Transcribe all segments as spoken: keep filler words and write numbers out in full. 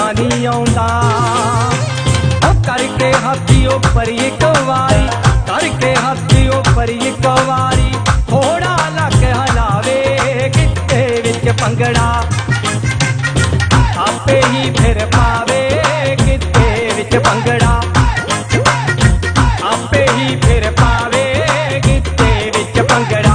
नहीं आउंदा। करके हाथी उपर एक वारी, करके हाथी उपर एक वारी, थोड़ा लग हलावे गिद्दे विच भंगड़ा, आपे ही फिर पावे गिद्दे विच भंगड़ा, आपे ही फिर पावे गिद्दे विच भंगड़ा।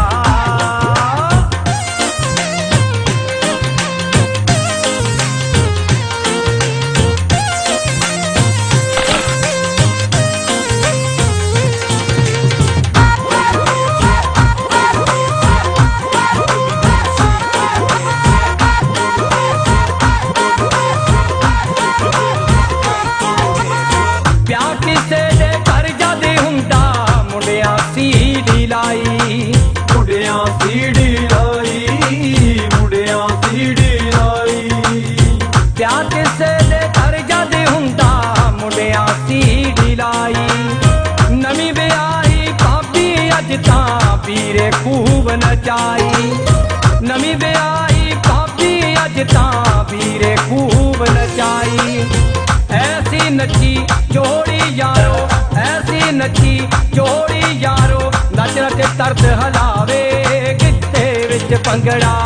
पीरे खूब नचाई, नवी ब्याई भाभी अज तां पीरे खूब नचाई। ऐसी नची जोड़ी यारो, ऐसी नची जोड़ी यारो, नच नच दर्द हलावे गिद्दे विच भंगड़ा,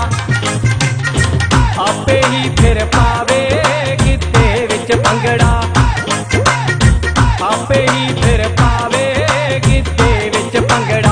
आपे ही फिर पावे गिद्दे विच भंगड़ा, आपे ही फिर पावे गिद्दे विच भंगड़ा।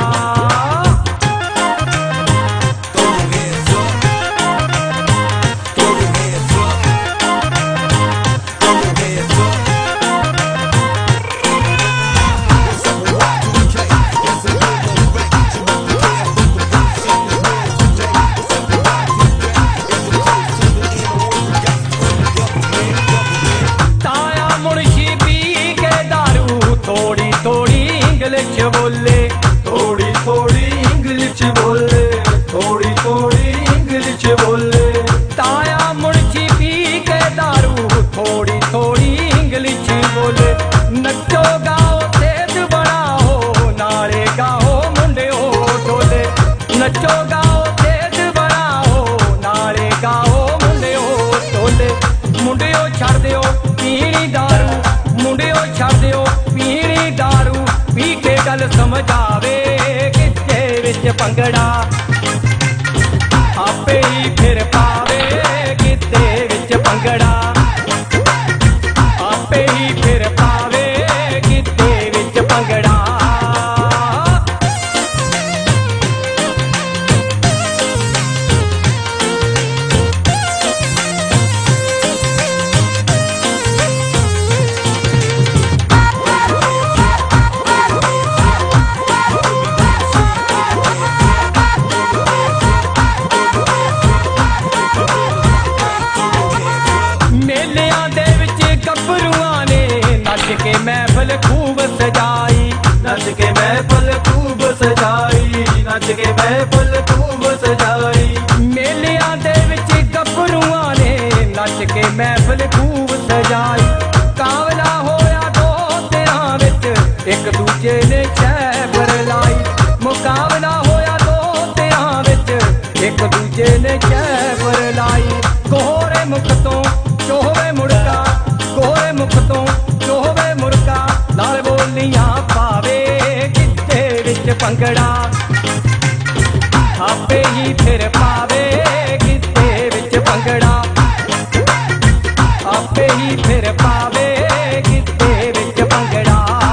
बोले थोड़ी थोड़ी इंग्लिश बोले, थोड़ी थोड़ी इंग्लिश बोले, ताया मुर्शी पी के दारू थोड़ी थोड़ी इंग्लिश बोले। नचो गाओ तेज बनाओ नाले गाओ मुंडे हो टोले, नचो गाओ तेज बनाओ नाले गाओ मुंडे हो टोले। मुंडियो छड़ दियो पीनी दारू, मुंडियो छड़ दियो पीनी दारू, पी के गल समझावे गिद्दे विच भंगड़ा, आपे ही फिर पावे गिद्दे विच भंगड़ा, आपे ही फिर पावे गिद्दे विच भंगड़ा। महफल खूब सजाई, नच के महफल खूब सजाई, नच के महफल खूब सजाई। मेलियां दे विच गभरूआं ने नच के महफल खूब सजाई। कावला होया दो तेरां विच एक दूजे ने शैबर लाई, मुकाबला होया दो तेरां विच एक दूजे ने शैबर लाई। कोहरे मुख तो चोहवे मुड़का, कोहरे मुख तो चोहवे मुड़का, नाल बोलियां पावे गिद्दे विच भंगड़ा, आपे ही फिर पावे गिद्दे विच भंगड़ा, आपे ही फिर पावे गिद्दे विच भंगड़ा।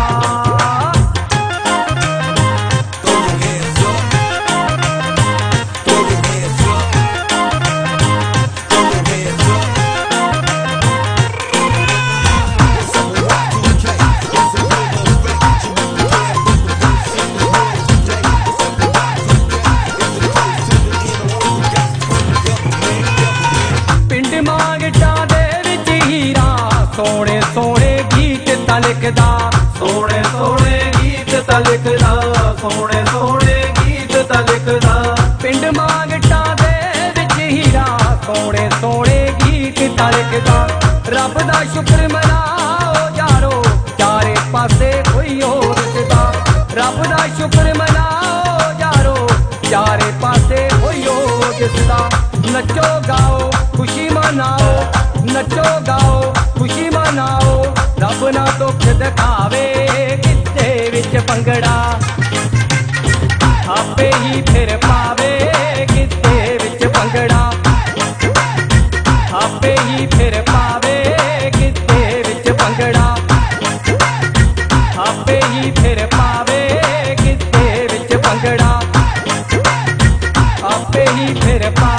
सोने सोने गीत ता लिखदा, सोने सोने गीत ता लिखदा, सोने सोने गीत ता लिखदा। पिंड मांगटा दे विच हीरा, सोने सोने गीत ता लिखदा। रब दा शुक्र मनाओ यारो, चारे पासे कोई होर दिसदा। रब दा शुक्र मनाओ यारो, चारे पासे कोई होर दिसदा। नचो गाओ खुशी मनाओ, नचो गाओ खुशी मनाओ रब ना दुख दिखावे गिद्धे विच भंगड़ा आपे ही फिर पावे गिद्धे विच भंगड़ा आपे ही फिर पावे गिद्धे विच भंगड़ा आपे ही फिर पावे गिद्धे विच भंगड़ा आपे ही फिर पावे